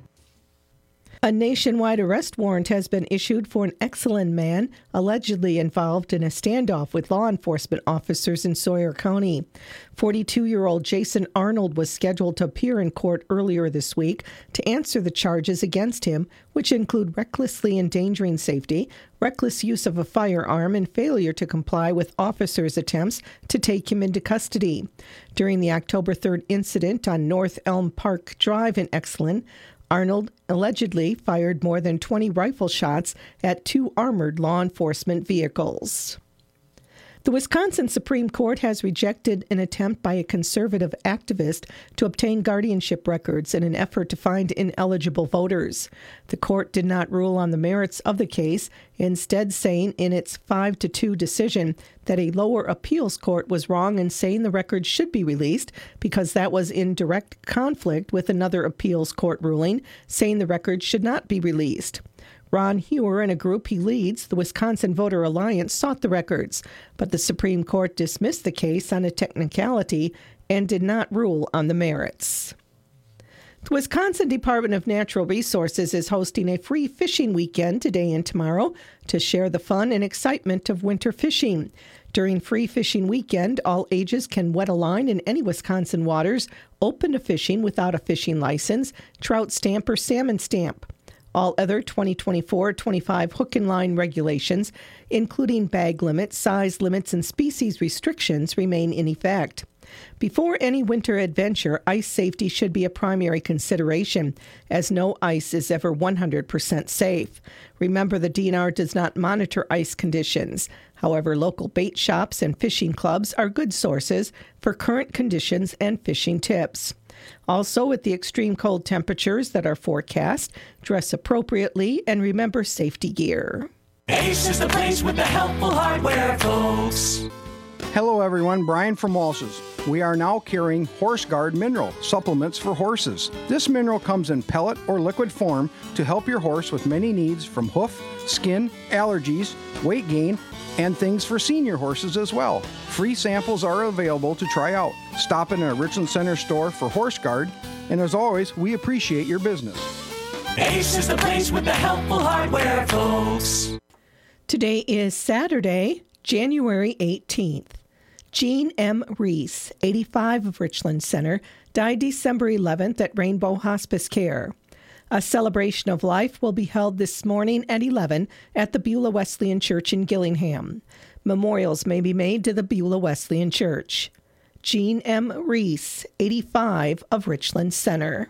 A nationwide arrest warrant has been issued for an Exelon man allegedly involved in a standoff with law enforcement officers in Sawyer County. forty-two-year-old Jason Arnold was scheduled to appear in court earlier this week to answer the charges against him, which include recklessly endangering safety, reckless use of a firearm, and failure to comply with officers' attempts to take him into custody. During the October third incident on North Elm Park Drive in Exelon, Arnold allegedly fired more than twenty rifle shots at two armored law enforcement vehicles. The Wisconsin Supreme Court has rejected an attempt by a conservative activist to obtain guardianship records in an effort to find ineligible voters. The court did not rule on the merits of the case, instead saying in its five to two decision that a lower appeals court was wrong in saying the records should be released because that was in direct conflict with another appeals court ruling saying the records should not be released. Ron Hewer and a group he leads, the Wisconsin Voter Alliance, sought the records, but the Supreme Court dismissed the case on a technicality and did not rule on the merits. The Wisconsin Department of Natural Resources is hosting a free fishing weekend today and tomorrow to share the fun and excitement of winter fishing. During Free Fishing Weekend, all ages can wet a line in any Wisconsin waters open to fishing without a fishing license, trout stamp, or salmon stamp. All other twenty twenty-four twenty-five hook and line regulations, including bag limits, size limits, and species restrictions, remain in effect. Before any winter adventure, ice safety should be a primary consideration, as no ice is ever one hundred percent safe. Remember, the D N R does not monitor ice conditions. However, local bait shops and fishing clubs are good sources for current conditions and fishing tips. Also, with the extreme cold temperatures that are forecast, dress appropriately and remember safety gear. Ace is the place with the helpful hardware, folks. Hello everyone, Brian from Walsh's. We are now carrying Horse Guard Mineral supplements for horses. This mineral comes in pellet or liquid form to help your horse with many needs from hoof, skin, allergies, weight gain, and things for senior horses as well. Free samples are available to try out. Stop in a Richland Center store for Horse Guard, and as always, we appreciate your business. Ace is the place with the helpful hardware, folks. Today is Saturday, January eighteenth. Jean M. Reese, eighty-five of Richland Center, died December eleventh at Rainbow Hospice Care. A celebration of life will be held this morning at eleven at the Beulah Wesleyan Church in Gillingham. Memorials may be made to the Beulah Wesleyan Church. Jean M. Reese, eighty-five of Richland Center.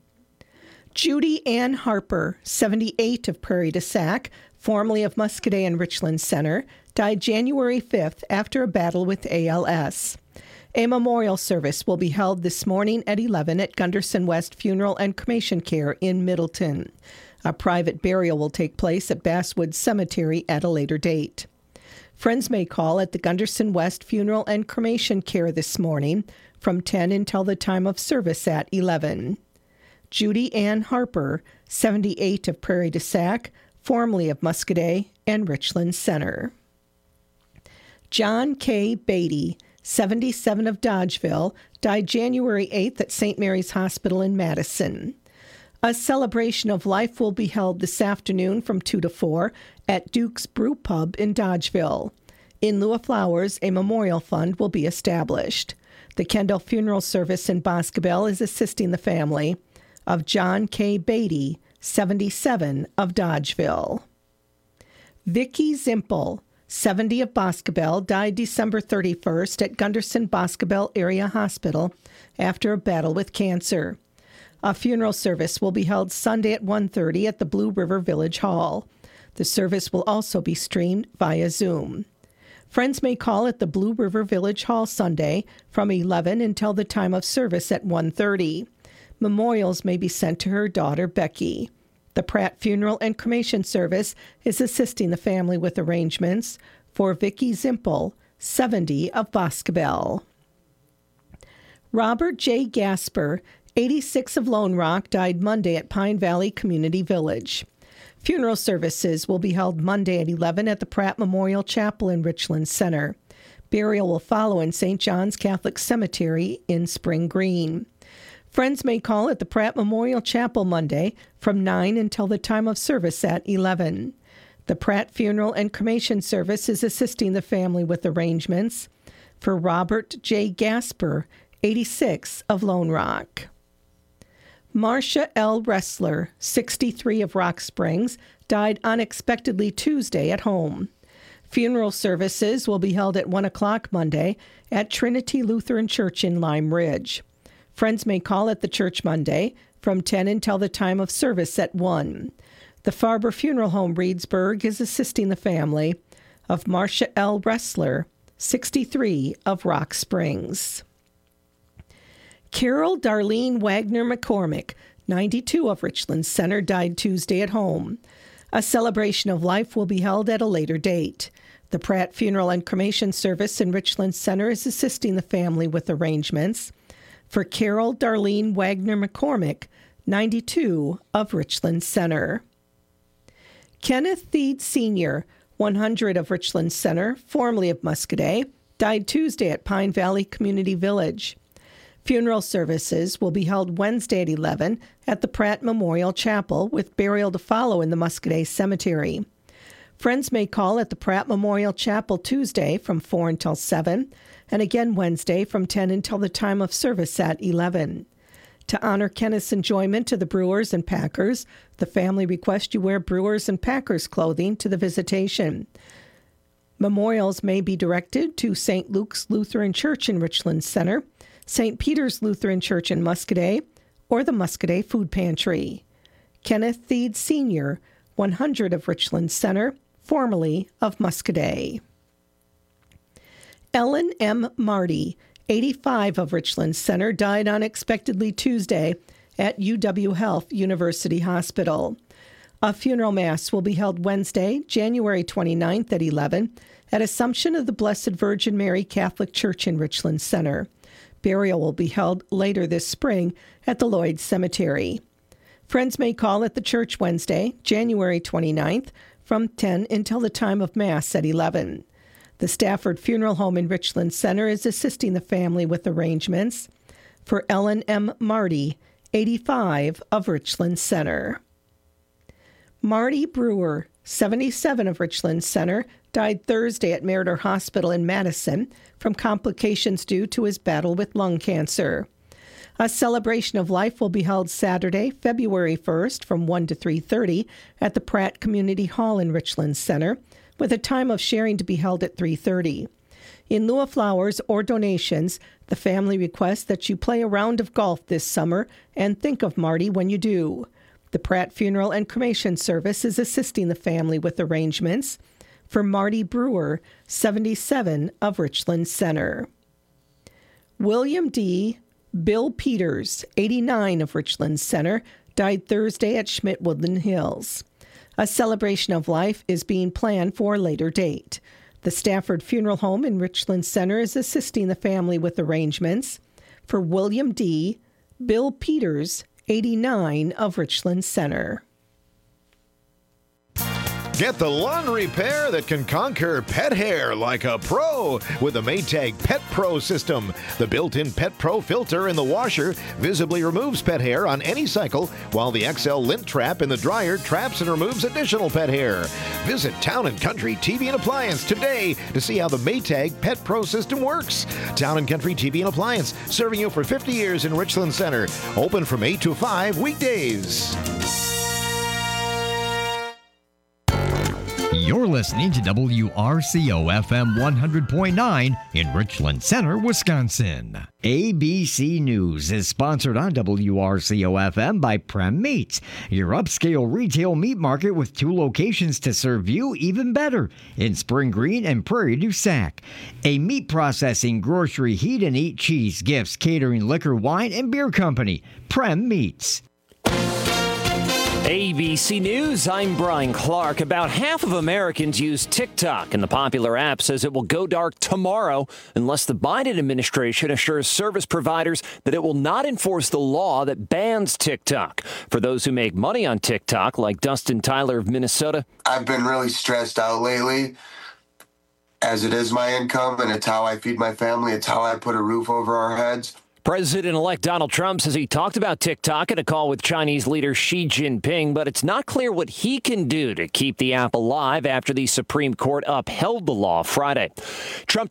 Judy Ann Harper, seventy-eight of Prairie du Sac, formerly of Muscadet and Richland Center, died January fifth after a battle with A L S. A memorial service will be held this morning at eleven at Gunderson West Funeral and Cremation Care in Middleton. A private burial will take place at Basswood Cemetery at a later date. Friends may call at the Gunderson West Funeral and Cremation Care this morning from ten until the time of service at eleven. Judy Ann Harper, seventy-eight of Prairie du Sac, formerly of Muscadet and Richland Center. John K. Beatty, seventy-seven of Dodgeville, died January eighth at Saint Mary's Hospital in Madison. A celebration of life will be held this afternoon from two to four at Duke's Brew Pub in Dodgeville. In lieu of flowers, a memorial fund will be established. The Kendall Funeral Service in Boscobel is assisting the family of John K. Beatty, seventy-seven of Dodgeville. Vicki Zimpel, seventy of Boscobel, died December thirty-first at Gunderson Boscobel Area Hospital after a battle with cancer. A funeral service will be held Sunday at one thirty at the Blue River Village Hall. The service will also be streamed via Zoom. Friends may call at the Blue River Village Hall Sunday from eleven until the time of service at one thirty. Memorials may be sent to her daughter, Becky. The Pratt Funeral and Cremation Service is assisting the family with arrangements for Vicky Zimpel, seventy, of Boscobel. Robert J. Gasper, eighty-six, of Lone Rock, died Monday at Pine Valley Community Village. Funeral services will be held Monday at eleven at the Pratt Memorial Chapel in Richland Center. Burial will follow in Saint John's Catholic Cemetery in Spring Green. Friends may call at the Pratt Memorial Chapel Monday from nine until the time of service at eleven. The Pratt Funeral and Cremation Service is assisting the family with arrangements for Robert J. Gasper, eighty-six, of Lone Rock. Marcia L. Ressler, sixty-three, of Rock Springs, died unexpectedly Tuesday at home. Funeral services will be held at one o'clock Monday at Trinity Lutheran Church in Lime Ridge. Friends may call at the church Monday from ten until the time of service at one. The Farber Funeral Home Reedsburg is assisting the family of Marcia L. Ressler, sixty-three, of Rock Springs. Carol Darlene Wagner McCormick, ninety-two, of Richland Center, died Tuesday at home. A celebration of life will be held at a later date. The Pratt Funeral and Cremation Service in Richland Center is assisting the family with arrangements for Carol Darlene Wagner McCormick, ninety-two, of Richland Center. Kenneth Theed Senior, one hundred, of Richland Center, formerly of Muscadet, died Tuesday at Pine Valley Community Village. Funeral services will be held Wednesday at eleven at the Pratt Memorial Chapel, with burial to follow in the Muscadet Cemetery. Friends may call at the Pratt Memorial Chapel Tuesday from four until seven, and again Wednesday from ten until the time of service at eleven. To honor Kenneth's enjoyment to the Brewers and Packers, the family requests you wear Brewers and Packers clothing to the visitation. Memorials may be directed to Saint Luke's Lutheran Church in Richland Center, Saint Peter's Lutheran Church in Muscadet, or the Muscadet Food Pantry. Kenneth Theed Senior, one hundred, of Richland Center, formerly of Muscadet. Ellen M. Marty, eighty-five, of Richland Center, died unexpectedly Tuesday at U W Health University Hospital. A funeral mass will be held Wednesday, January twenty-ninth at eleven at Assumption of the Blessed Virgin Mary Catholic Church in Richland Center. Burial will be held later this spring at the Lloyd Cemetery. Friends may call at the church Wednesday, January twenty-ninth, from ten until the time of Mass at eleven. The Stafford Funeral Home in Richland Center is assisting the family with arrangements for Ellen M. Marty, eighty-five, of Richland Center. Marty Brewer, seventy-seven, of Richland Center, died Thursday at Meriter Hospital in Madison from complications due to his battle with lung cancer. A celebration of life will be held Saturday, February first from one to three thirty at the Pratt Community Hall in Richland Center, with a time of sharing to be held at three thirty. In lieu of flowers or donations, the family requests that you play a round of golf this summer and think of Marty when you do. The Pratt Funeral and Cremation Service is assisting the family with arrangements for Marty Brewer, seventy-seven, of Richland Center. William D. Bill Peters, eighty-nine, of Richland Center, died Thursday at Schmidt Woodland Hills. A celebration of life is being planned for a later date. The Stafford Funeral Home in Richland Center is assisting the family with arrangements for William D. Bill Peters, eighty-nine, of Richland Center. Get the lawn repair that can conquer pet hair like a pro with the Maytag Pet Pro system. The built-in Pet Pro filter in the washer visibly removes pet hair on any cycle, while the X L lint trap in the dryer traps and removes additional pet hair. Visit Town and Country T V and Appliance today to see how the Maytag Pet Pro system works. Town and Country T V and Appliance, serving you for fifty years in Richland Center. Open from eight to five weekdays. You're listening to W R C O F M one hundred point nine in Richland Center, Wisconsin. A B C News is sponsored on W R C O F M by Prem Meats, your upscale retail meat market with two locations to serve you even better in Spring Green and Prairie du Sac. A meat processing, grocery, heat and eat, cheese, gifts, catering, liquor, wine, and beer company. Prem Meats. A B C News, I'm Brian Clark. About half of Americans use TikTok, and the popular app says it will go dark tomorrow unless the Biden administration assures service providers that it will not enforce the law that bans TikTok. For those who make money on TikTok, like Dustin Tyler of Minnesota, I've been really stressed out lately, as it is my income, and it's how I feed my family. It's how I put a roof over our heads. President-elect Donald Trump says he talked about TikTok at a call with Chinese leader Xi Jinping, but it's not clear what he can do to keep the app alive after the Supreme Court upheld the law Friday. Trump